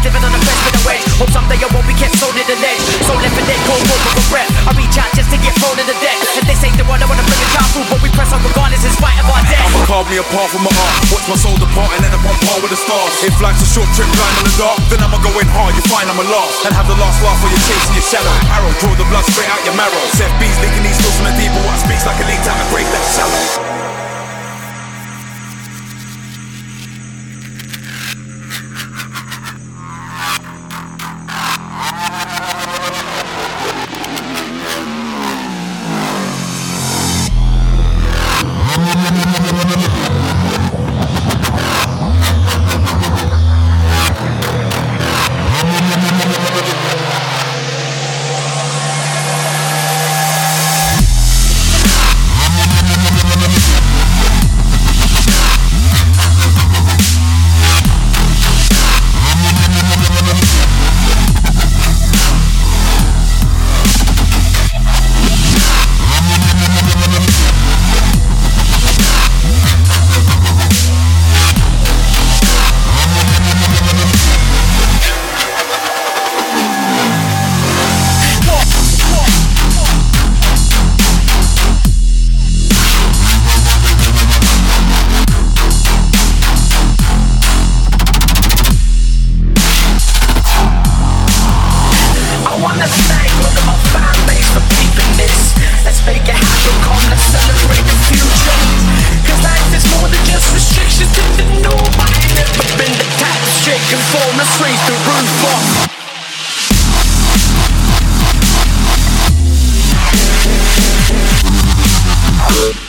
living on the best of the way. Hope someday I won't be kept sold in the ledge. So left for dead, cold war for breath. I reach out just to get thrown in the deck. And this ain't the one I wanna bring a child through, but we press on regardless in spite of our death. I'ma carve me apart from my art. Watch my soul depart and end up on par with the stars. If life's a short trip blind in the dark, then I'ma go in hard, you find I'm a lost. And have the last laugh while you're chasing your shadow. Arrow, draw the blood straight out your marrow. Seth B's leaking these thoughts from the deeper water. Speaks like a leak time and break that shallow. Let's raise the roof up.